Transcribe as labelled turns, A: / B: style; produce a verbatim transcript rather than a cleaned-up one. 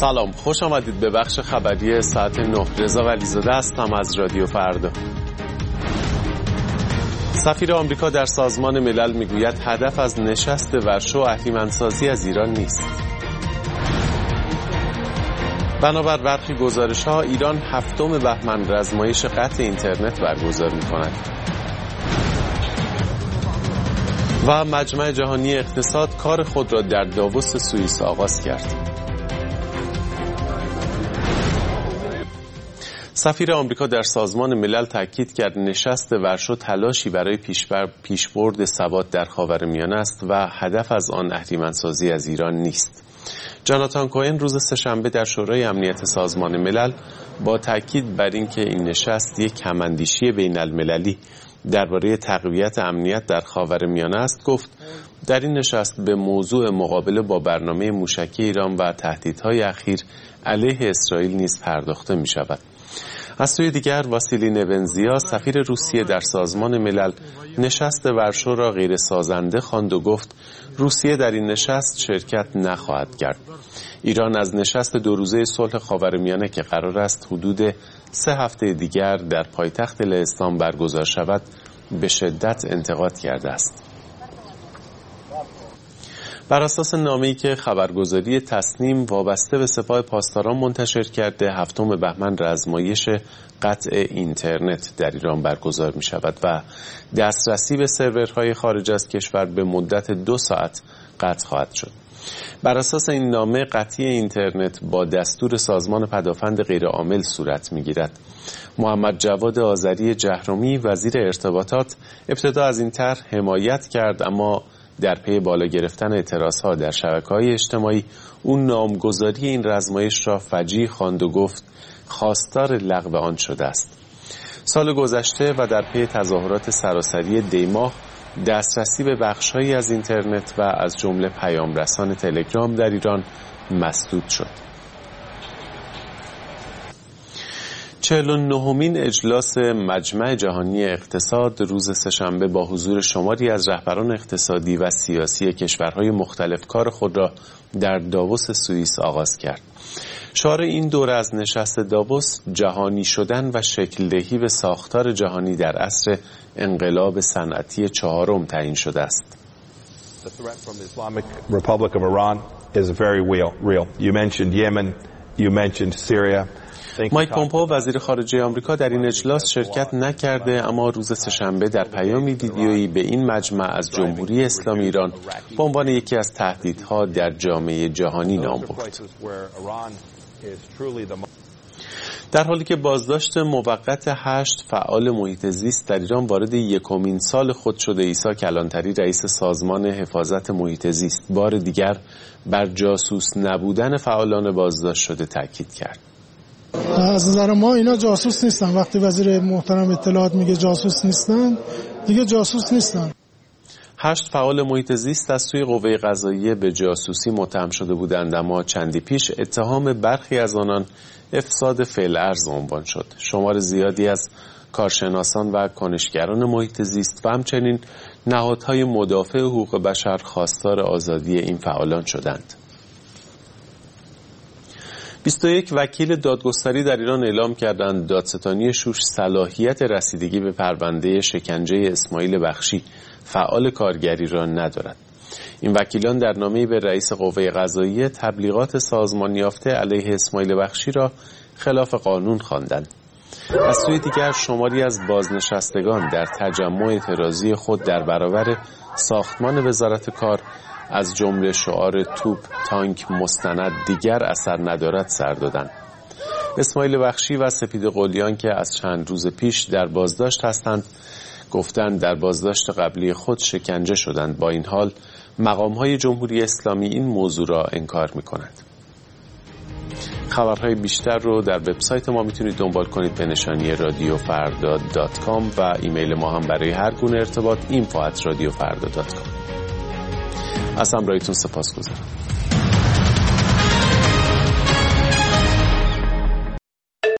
A: سلام، خوش آمدید به بخش خبری ساعت نه. رضا ولیزاده هستم از رادیو فردا. سفیر آمریکا در سازمان ملل میگوید هدف از نشست ورشو اهریمن‌سازی از ایران نیست. بنابر برخی گزارش‌ها ایران هفتم بهمن رزمایش قطع اینترنت برگزار می‌کند. و مجمع جهانی اقتصاد کار خود را در داووس سوئیس آغاز کرد. سفیر آمریکا در سازمان ملل تاکید کرد نشست ورشو تلاشی برای پیشبرد ثبات در خاورمیانه است و هدف از آن اهریمن‌سازی از ایران نیست. جاناتان کوهن روز سه‌شنبه در شورای امنیت سازمان ملل با تاکید بر اینکه این نشست یک هم‌اندیشی بین المللی درباره تقویت امنیت در خاورمیانه است گفت در این نشست به موضوع مقابله با برنامه موشکی ایران و تهدیدهای اخیر علیه اسرائیل نیز پرداخته می شود. از سوی دیگر واسیلی نونزیا سفیر روسیه در سازمان ملل نشست ورشو را غیر سازنده خواند و گفت روسیه در این نشست شرکت نخواهد کرد. ایران از نشست دو روزه صلح خاورمیانه که قرار است حدود سه هفته دیگر در پایتخت لهستان برگزار شود به شدت انتقاد کرده است. بر اساس نامه‌ای که خبرگزاری تصنیم وابسته به سپاه پاسداران منتشر کرده هفتم بهمن رزمایش قطع اینترنت در ایران برگزار می شود و دسترسی به سرورهای خارج از کشور به مدت دو ساعت قطع خواهد شد. بر اساس این نامه قطعی اینترنت با دستور سازمان پدافند غیرعامل صورت می گیرد. محمد جواد آذری جهرمی وزیر ارتباطات ابتدا از این طرح حمایت کرد، اما در پی بالا گرفتن اعتراضها در شبکه‌های اجتماعی اون نامگذاری این رزمایش را فجیع خواند و گفت خواستار لغو آن شده است. سال گذشته و در پی تظاهرات سراسری دیماه دسترسی به بخش‌هایی از اینترنت و از جمله پیام رسان تلگرام در ایران مسدود شد. چهل و نهمین اجلاس مجمع جهانی اقتصاد روز سه‌شنبه با حضور شماری از رهبران اقتصادی و سیاسی کشورهای مختلف کار خود را در داووس سوئیس آغاز کرد. شعار این دوره از نشست داووس جهانی شدن و شکل دهی به ساختار جهانی در عصر انقلاب صنعتی چهارم تعیین شده است.
B: The threat from the Islamic Republic of Iran is very real. real. You mentioned Yemen, you mentioned Syria.
A: مایک پومپئو وزیر خارجه آمریکا در این اجلاس شرکت نکرده، اما روز سه‌شنبه در پیامی ویدیویی به این مجمع از جمهوری اسلامی ایران به عنوان یکی از تهدیدها در جامعه جهانی نام برد. در حالی که بازداشت موقت هشت فعال محیط زیست در ایران وارد یکمین سال خود شده، عیسی کلانتری رئیس سازمان حفاظت محیط زیست بار دیگر بر جاسوس نبودن فعالان بازداشت شده تاکید کرد.
C: از نظر ما اینا جاسوس نیستن. وقتی وزیر محترم اطلاعات میگه جاسوس نیستن، دیگه جاسوس نیستن.
A: هشت فعال محیط زیست از سوی قوه قضاییه به جاسوسی متهم شده بودند، اما چندی پیش اتهام برخی از آنان افساد فعل ارض عنوان شد. شمار زیادی از کارشناسان و کنشگران محیط زیست و همچنین نهادهای مدافع حقوق بشر خواستار آزادی این فعالان شدند. بیست و یک وکیل دادگستری در ایران اعلام کردند دادستانی شوش صلاحیت رسیدگی به پرونده شکنجه اسماعیل بخشی فعال کارگری را ندارد. این وکیلان در نامه‌ای به رئیس قوه قضاییه تبلیغات سازمان یافته علیه اسماعیل بخشی را خلاف قانون خواندند. از سوی دیگر شماری از بازنشستگان در تجمع اعتراضی خود در برابر ساختمان وزارت کار از جمله شعار توپ، تانک، مستند دیگر اثر ندارد سر دادند. اسماعیل بخشی و سپید قلیان که از چند روز پیش در بازداشت هستند گفتند در بازداشت قبلی خود شکنجه شدند. با این حال مقام‌های جمهوری اسلامی این موضوع را انکار می‌کنند. خبرهای بیشتر رو در وبسایت ما میتونید دنبال کنید به نشانی رادیو فردا دات کام و ایمیل ما هم برای هر گونه ارتباط اینفو ات رادیو فردا دات کام. از همراهیتون سپاسگزارم.